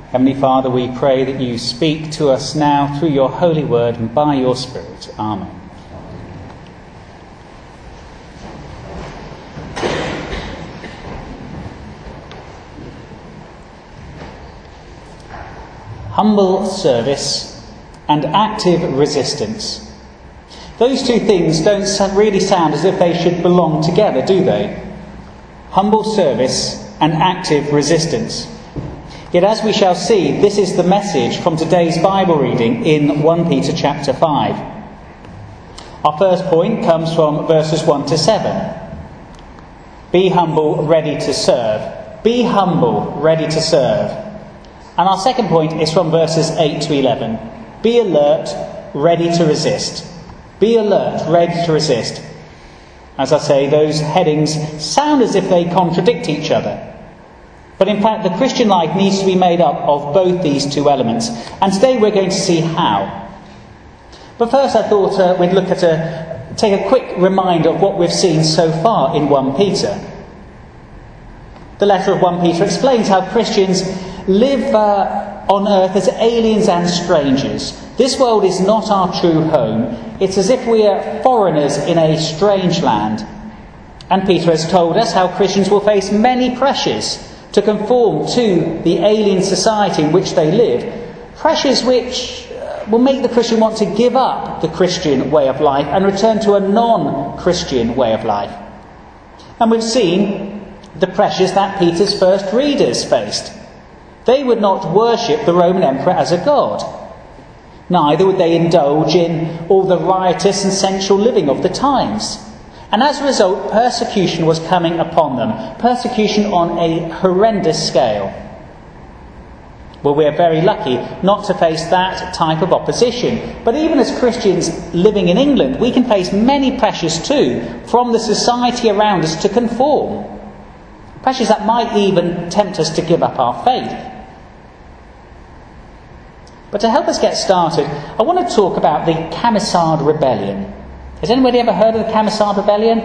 Heavenly Father, we pray that you speak to us now through your holy word and by your Spirit. Amen. Humble service and active resistance. Those two things don't really sound as if they should belong together, do they? Humble service and active resistance. Yet as we shall see, this is the message from today's Bible reading in 1 Peter chapter 5. Our first point comes from verses 1 to 7. Be humble, ready to serve. Be humble, ready to serve. And our second point is from verses 8 to 11. Be alert, ready to resist. Be alert, ready to resist. As I say, those headings sound as if they contradict each other. But in fact, the Christian life needs to be made up of both these two elements. And today we're going to see how. But first I thought we'd take a quick reminder of what we've seen so far in 1 Peter. The letter of 1 Peter explains how Christians live on earth as aliens and strangers. This world is not our true home. It's as if we are foreigners in a strange land. And Peter has told us how Christians will face many pressures to conform to the alien society in which they live. Pressures which will make the Christian want to give up the Christian way of life and return to a non-Christian way of life. And we've seen the pressures that Peter's first readers faced. They would not worship the Roman Emperor as a god. Neither would they indulge in all the riotous and sensual living of the times. And as a result, persecution was coming upon them. Persecution on a horrendous scale. Well, we're very lucky not to face that type of opposition. But even as Christians living in England, we can face many pressures too from the society around us to conform. Pressures that might even tempt us to give up our faith. But to help us get started, I want to talk about the Camisard Rebellion. Has anybody ever heard of the Camisard Rebellion?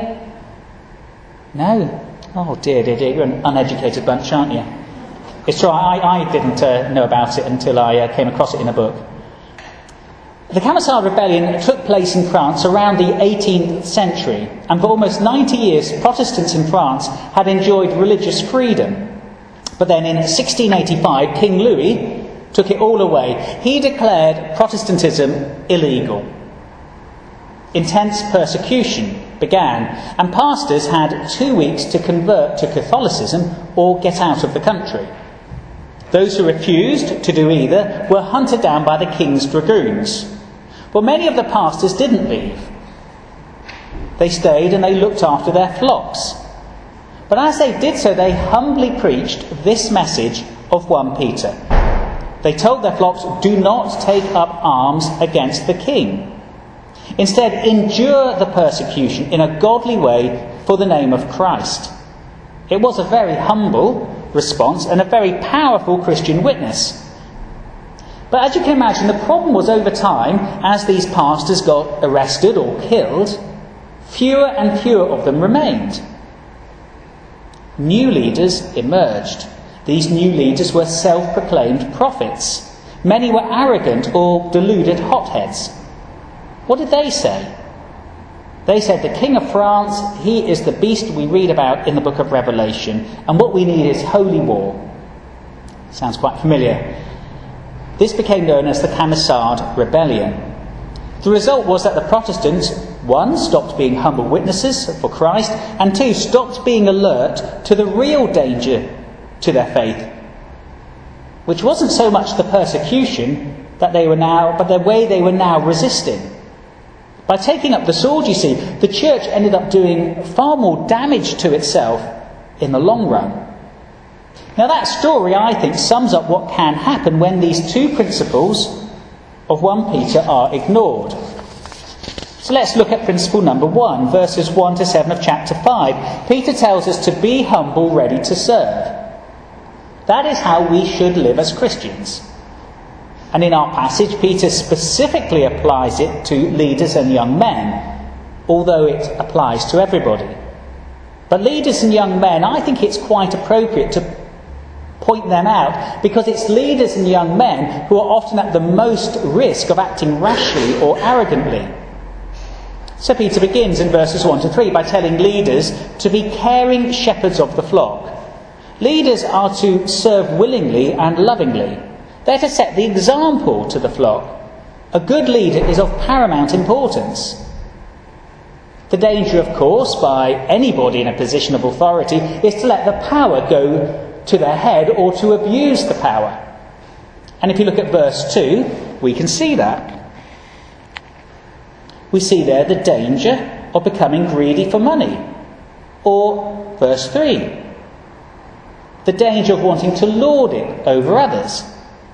No? Oh dear. You're an uneducated bunch, aren't you? It's true, I didn't know about it until I came across it in a book. The Camisard Rebellion took place in France around the 18th century, and for almost 90 years Protestants in France had enjoyed religious freedom. But then in 1685, King Louis took it all away. He declared Protestantism illegal. Intense persecution began, and pastors had 2 weeks to convert to Catholicism or get out of the country. Those who refused to do either were hunted down by the king's dragoons. Well, many of the pastors didn't leave. They stayed and they looked after their flocks. But as they did so, they humbly preached this message of 1 Peter. They told their flocks, do not take up arms against the king. Instead, endure the persecution in a godly way for the name of Christ. It was a very humble response and a very powerful Christian witness. But as you can imagine, the problem was over time, as these pastors got arrested or killed, fewer and fewer of them remained. New leaders emerged. These new leaders were self-proclaimed prophets. Many were arrogant or deluded hotheads. What did they say? They said the King of France, he is the beast we read about in the book of Revelation, and what we need is holy war. Sounds quite familiar. This became known as the Camisard Rebellion. The result was that the Protestants, 1, stopped being humble witnesses for Christ, and 2, stopped being alert to the real danger to their faith, which wasn't so much the persecution but the way they were now resisting. By taking up the sword, you see, the church ended up doing far more damage to itself in the long run. Now that story, I think, sums up what can happen when these two principles of 1 Peter are ignored. So let's look at principle number 1, verses 1 to 7 of chapter 5. Peter tells us to be humble, ready to serve. That is how we should live as Christians. And in our passage, Peter specifically applies it to leaders and young men, although it applies to everybody. But leaders and young men, I think it's quite appropriate to point them out, because it's leaders and young men who are often at the most risk of acting rashly or arrogantly. So Peter begins in verses 1 to 3 by telling leaders to be caring shepherds of the flock. Leaders are to serve willingly and lovingly. They're to set the example to the flock. A good leader is of paramount importance. The danger, of course, by anybody in a position of authority is to let the power go to their head or to abuse the power. And if you look at verse 2, we can see that. We see there the danger of becoming greedy for money. Or verse 3, the danger of wanting to lord it over others.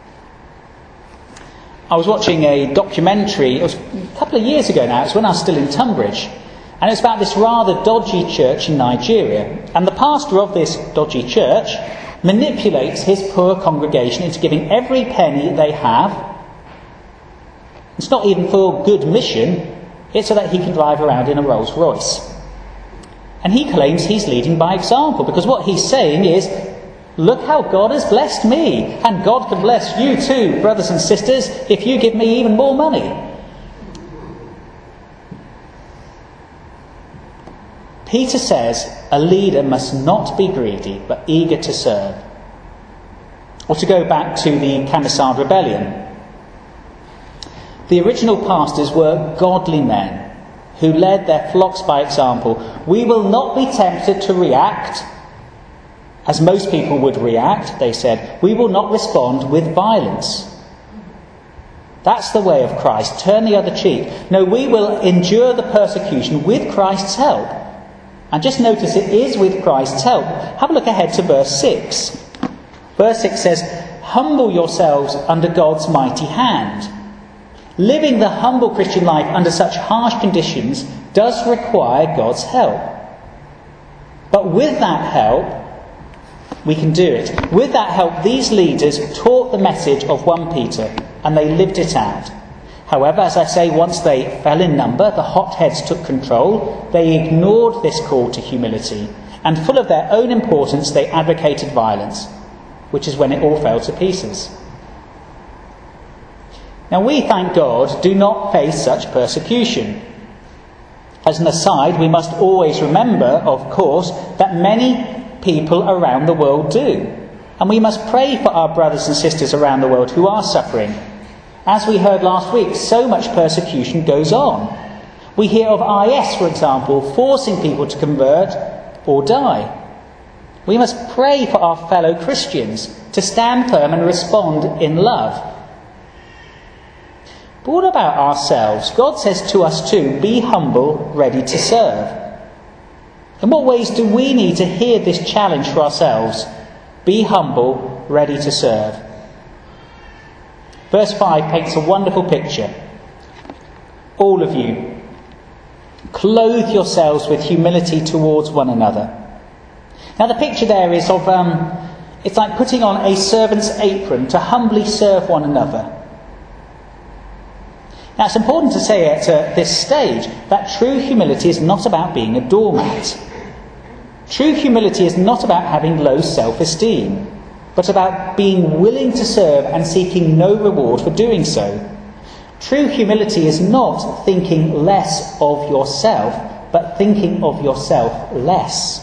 I was watching a documentary, it was a couple of years ago now, it was when I was still in Tunbridge, and it was about this rather dodgy church in Nigeria. And the pastor of this dodgy church manipulates his poor congregation into giving every penny they have. It's not even for good mission, it's so that he can drive around in a Rolls Royce. And he claims he's leading by example, because what he's saying is, look how God has blessed me, and God can bless you too, brothers and sisters, if you give me even more money. Peter says a leader must not be greedy, but eager to serve. Or to go back to the Camisard Rebellion, the original pastors were godly men who led their flocks by example. We will not be tempted to react as most people would react, they said. We will not respond with violence. That's the way of Christ. Turn the other cheek. No, we will endure the persecution with Christ's help. And just notice it is with Christ's help. Have a look ahead to verse 6. Verse 6 says, humble yourselves under God's mighty hand. Living the humble Christian life under such harsh conditions does require God's help. But with that help, we can do it. With that help, these leaders taught the message of 1 Peter, and they lived it out. However, as I say, once they fell in number, the hotheads took control. They ignored this call to humility, and full of their own importance, they advocated violence, which is when it all fell to pieces. Now we, thank God, do not face such persecution. As an aside, we must always remember, of course, that many people around the world do. And we must pray for our brothers and sisters around the world who are suffering. As we heard last week, so much persecution goes on. We hear of IS, for example, forcing people to convert or die. We must pray for our fellow Christians to stand firm and respond in love. But what about ourselves? God says to us too, be humble, ready to serve. In what ways do we need to hear this challenge for ourselves? Be humble, ready to serve. Verse 5 paints a wonderful picture. All of you, clothe yourselves with humility towards one another. Now the picture there is of, it's like putting on a servant's apron to humbly serve one another. Now it's important to say at this stage that true humility is not about being a doormat. True humility is not about having low self-esteem, but about being willing to serve and seeking no reward for doing so. True humility is not thinking less of yourself, but thinking of yourself less.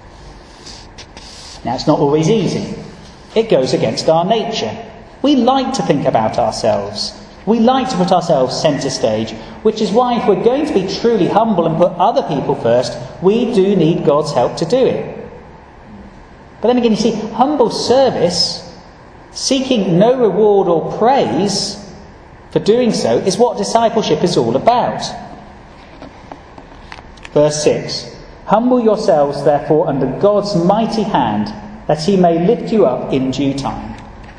Now, it's not always easy. It goes against our nature. We like to think about ourselves. We like to put ourselves centre stage, which is why if we're going to be truly humble and put other people first, we do need God's help to do it. But then again, you see, humble service, seeking no reward or praise for doing so, is what discipleship is all about. Verse 6. Humble yourselves, therefore, under God's mighty hand, that he may lift you up in due time.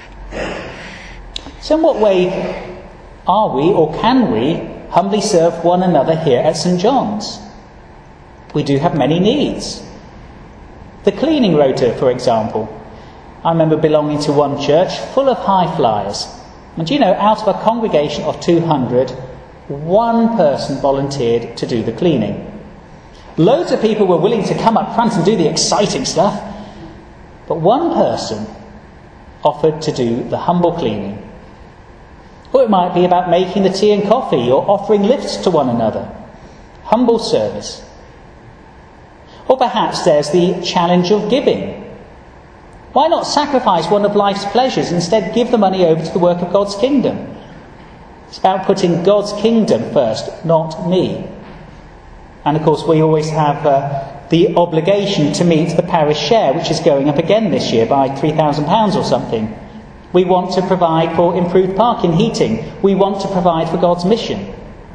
So in what way are we, or can we, humbly serve one another here at St. John's? We do have many needs. The cleaning rota, for example. I remember belonging to one church full of high flyers. And you know, out of a congregation of 200, one person volunteered to do the cleaning. Loads of people were willing to come up front and do the exciting stuff. But one person offered to do the humble cleaning. Or it might be about making the tea and coffee or offering lifts to one another. Humble service. Or perhaps there's the challenge of giving. Why not sacrifice one of life's pleasures and instead give the money over to the work of God's kingdom? It's about putting God's kingdom first, not me. And of course we always have the obligation to meet the parish share, which is going up again this year by £3,000 or something. We want to provide for improved parking, heating. We want to provide for God's mission.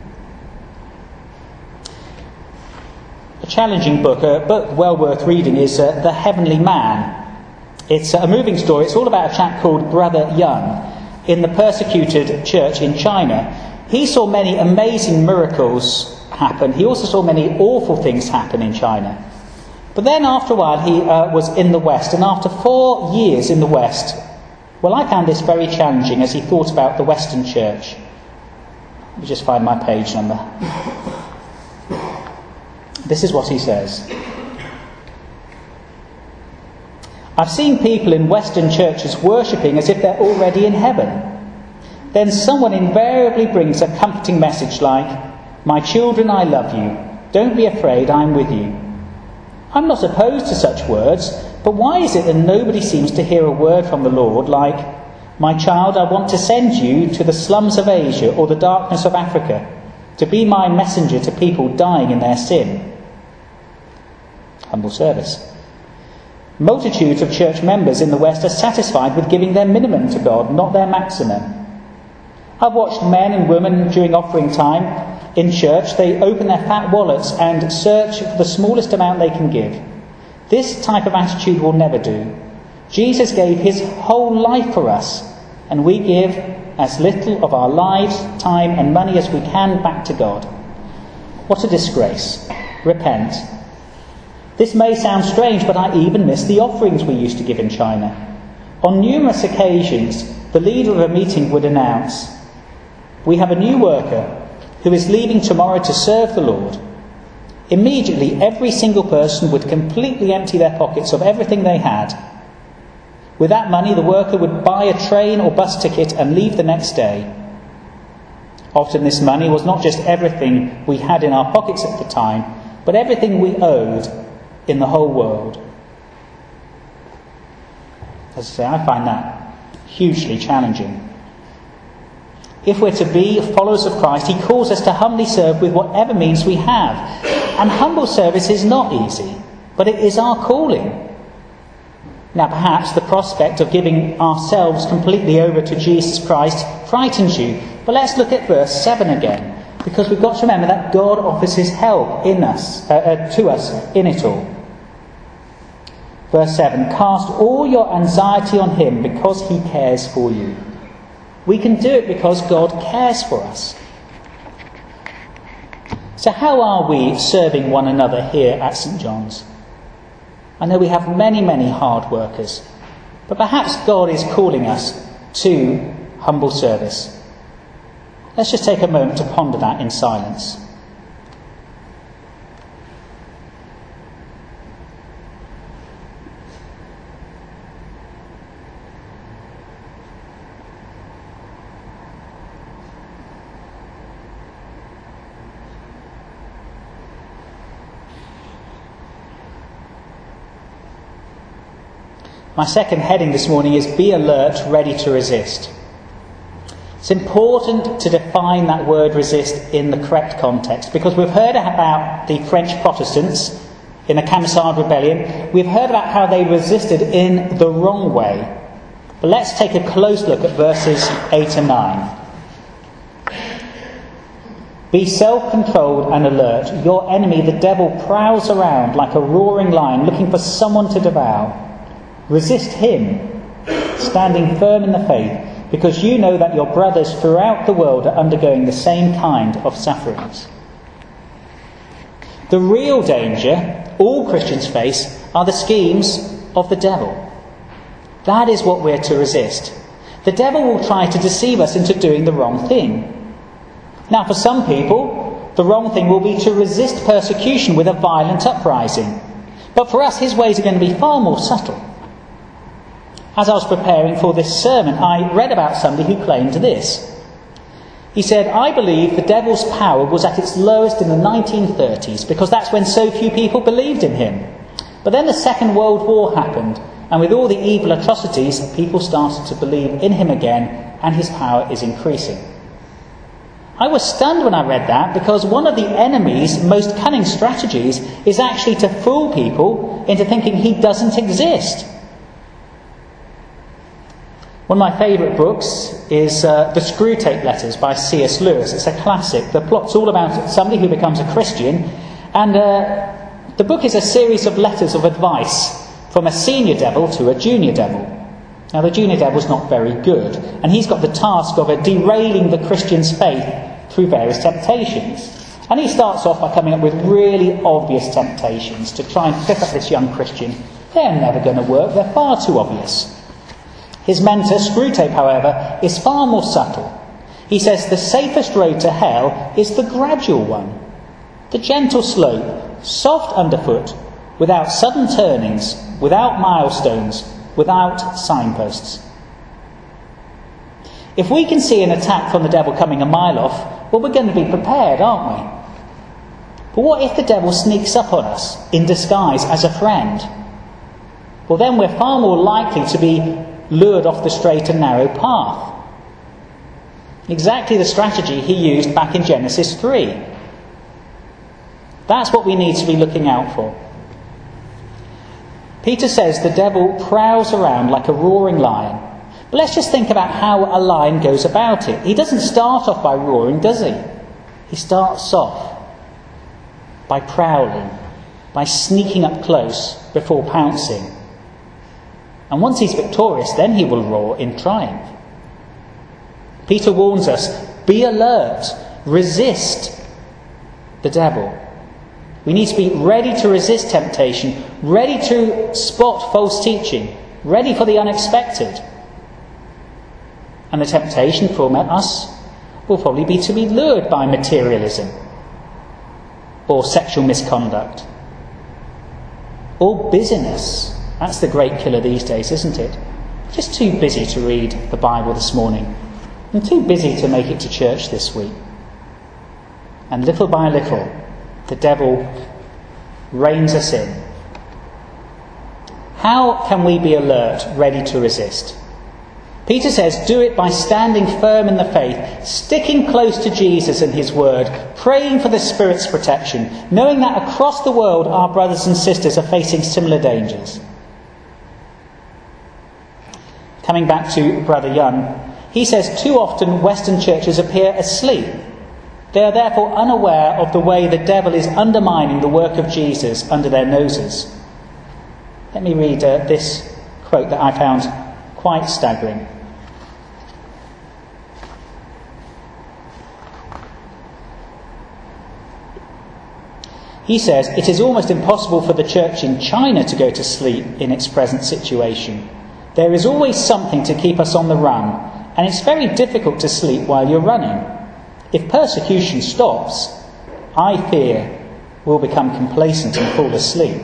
A challenging book, a book well worth reading, is The Heavenly Man. It's a moving story. It's all about a chap called Brother Young in the persecuted church in China. He saw many amazing miracles happen. He also saw many awful things happen in China. But then after a while he was in the West, and after 4 years in the West, well, I found this very challenging as he thought about the Western church. Let me just find my page number. This is what he says. I've seen people in Western churches worshipping as if they're already in heaven. Then someone invariably brings a comforting message like, "My children, I love you. Don't be afraid, I'm with you." I'm not opposed to such words, but why is it that nobody seems to hear a word from the Lord like, "My child, I want to send you to the slums of Asia or the darkness of Africa to be my messenger to people dying in their sin"? Humble service. Multitudes of church members in the West are satisfied with giving their minimum to God, not their maximum. I've watched men and women during offering time in church. They open their fat wallets and search for the smallest amount they can give. This type of attitude will never do. Jesus gave his whole life for us, and we give as little of our lives, time and money as we can back to God. What a disgrace. Repent. This may sound strange, but I even miss the offerings we used to give in China. On numerous occasions, the leader of a meeting would announce, "We have a new worker who is leaving tomorrow to serve the Lord." Immediately, every single person would completely empty their pockets of everything they had. With that money, the worker would buy a train or bus ticket and leave the next day. Often this money was not just everything we had in our pockets at the time, but everything we owed in the whole world. As I say, I find that hugely challenging. If we're to be followers of Christ, he calls us to humbly serve with whatever means we have. And humble service is not easy, but it is our calling. Now perhaps the prospect of giving ourselves completely over to Jesus Christ frightens you. But let's look at verse 7 again, because we've got to remember that God offers his help in us, to us in it all. Verse 7, "Cast all your anxiety on him because he cares for you." We can do it because God cares for us. So how are we serving one another here at St. John's? I know we have many, many hard workers, but perhaps God is calling us to humble service. Let's just take a moment to ponder that in silence. My second heading this morning is "Be alert, ready to resist." It's important to define that word resist in the correct context, because we've heard about the French Protestants in the Camisard Rebellion. We've heard about how they resisted in the wrong way. But let's take a close look at verses 8 and 9. "Be self-controlled and alert. Your enemy, the devil, prowls around like a roaring lion looking for someone to devour. Resist him, standing firm in the faith, because you know that your brothers throughout the world are undergoing the same kind of sufferings." The real danger all Christians face are the schemes of the devil. That is what we're to resist. The devil will try to deceive us into doing the wrong thing. Now, for some people, the wrong thing will be to resist persecution with a violent uprising. But for us, his ways are going to be far more subtle. As I was preparing for this sermon, I read about somebody who claimed this. He said, "I believe the devil's power was at its lowest in the 1930s because that's when so few people believed in him. But then the Second World War happened, and with all the evil atrocities, people started to believe in him again, and his power is increasing." I was stunned when I read that, because one of the enemy's most cunning strategies is actually to fool people into thinking he doesn't exist. One of my favourite books is The Screwtape Letters by C.S. Lewis. It's a classic. The plot's all about somebody who becomes a Christian, and the book is a series of letters of advice from a senior devil to a junior devil. Now, the junior devil's not very good, and he's got the task of derailing the Christian's faith through various temptations. And he starts off by coming up with really obvious temptations to try and trip up this young Christian. They're never going to work. They're far too obvious. His mentor, Screwtape, however, is far more subtle. He says the safest road to hell is the gradual one, the gentle slope, soft underfoot, without sudden turnings, without milestones, without signposts. If we can see an attack from the devil coming a mile off, well, we're going to be prepared, aren't we? But what if the devil sneaks up on us in disguise as a friend? Well, then we're far more likely to be lured off the straight and narrow path. Exactly the strategy he used back in Genesis 3. That's what we need to be looking out for. Peter says the devil prowls around like a roaring lion. But let's just think about how a lion goes about it. He doesn't start off by roaring, does he? He starts off by prowling, by sneaking up close before pouncing. And once he's victorious, then he will roar in triumph. Peter warns us, be alert, resist the devil. We need to be ready to resist temptation, ready to spot false teaching, ready for the unexpected. And the temptation for us will probably be to be lured by materialism or sexual misconduct or busyness. That's the great killer these days, isn't it? Just too busy to read the Bible this morning. I'm too busy to make it to church this week. And little by little, the devil reins us in. How can we be alert, ready to resist? Peter says, do it by standing firm in the faith, sticking close to Jesus and his word, praying for the Spirit's protection, knowing that across the world our brothers and sisters are facing similar dangers. Coming back to Brother Young, he says too often Western churches appear asleep. They are therefore unaware of the way the devil is undermining the work of Jesus under their noses. Let me read this quote that I found quite staggering. He says, "It is almost impossible for the church in China to go to sleep in its present situation. There is always something to keep us on the run, and it's very difficult to sleep while you're running. If persecution stops, I fear we'll become complacent and fall asleep."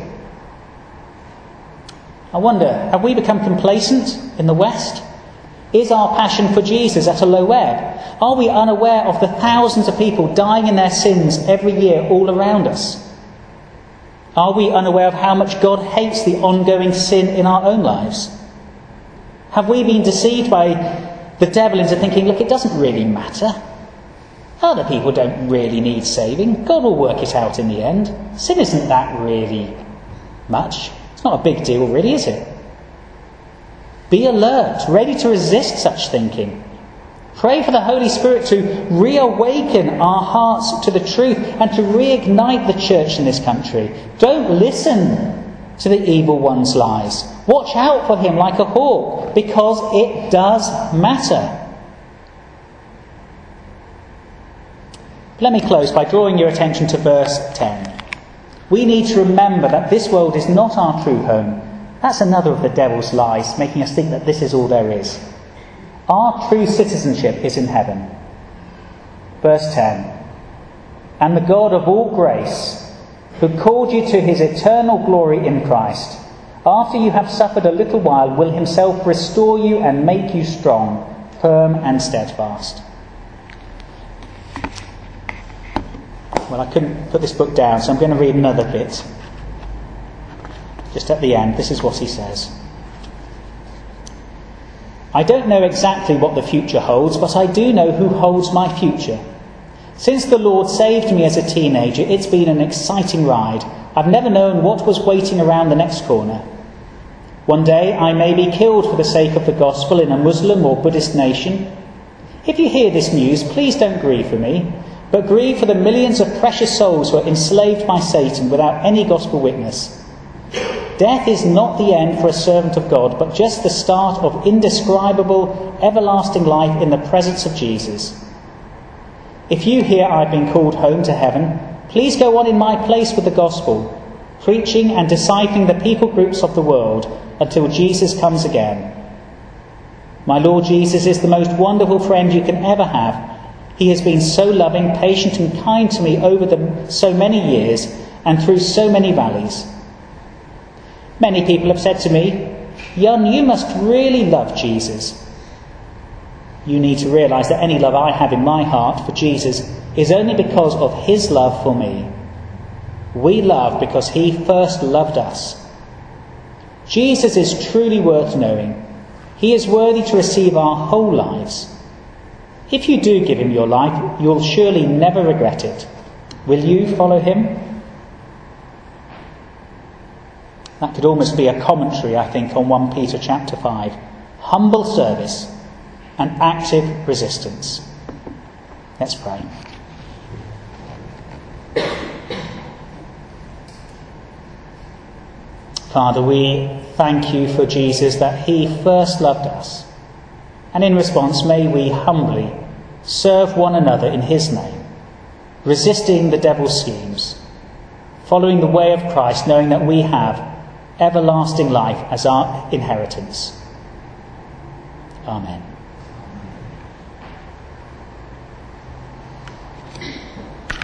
I wonder, have we become complacent in the West? Is our passion for Jesus at a low ebb? Are we unaware of the thousands of people dying in their sins every year all around us? Are we unaware of how much God hates the ongoing sin in our own lives? Have we been deceived by the devil into thinking, look, it doesn't really matter. Other people don't really need saving. God will work it out in the end. Sin isn't that really much. It's not a big deal, really, is it? Be alert, ready to resist such thinking. Pray for the Holy Spirit to reawaken our hearts to the truth and to reignite the church in this country. Don't listen to the evil one's lies. Watch out for him like a hawk, because it does matter. Let me close by drawing your attention to verse 10. We need to remember that this world is not our true home. That's another of the devil's lies, making us think that this is all there is. Our true citizenship is in heaven. Verse 10. And the God of all grace, who called you to his eternal glory in Christ, After you have suffered a little while, will himself restore you and make you strong, firm and steadfast. Well, I couldn't put this book down, so I'm going to read another bit. Just at the end, this is what he says. I don't know exactly what the future holds, but I do know who holds my future. Since the Lord saved me as a teenager, it's been an exciting ride. I've never known what was waiting around the next corner. One day I may be killed for the sake of the gospel in a Muslim or Buddhist nation. If you hear this news, please don't grieve for me, but grieve for the millions of precious souls who are enslaved by Satan without any gospel witness. Death is not the end for a servant of God, but just the start of indescribable, everlasting life in the presence of Jesus. If you hear I've been called home to heaven, please go on in my place with the gospel, preaching and discipling the people groups of the world until Jesus comes again. My Lord Jesus is the most wonderful friend you can ever have. He has been so loving, patient and kind to me over so many years and through so many valleys. Many people have said to me, Jan, you must really love Jesus. You need to realise that any love I have in my heart for Jesus is only because of his love for me. We love because he first loved us. Jesus is truly worth knowing. He is worthy to receive our whole lives. If you do give him your life, you'll surely never regret it. Will you follow him? That could almost be a commentary, I think, on 1 Peter chapter 5. Humble service and active resistance. Let's pray. Father, we thank you for Jesus, that he first loved us. And in response, may we humbly serve one another in his name, resisting the devil's schemes, following the way of Christ, knowing that we have everlasting life as our inheritance. Amen.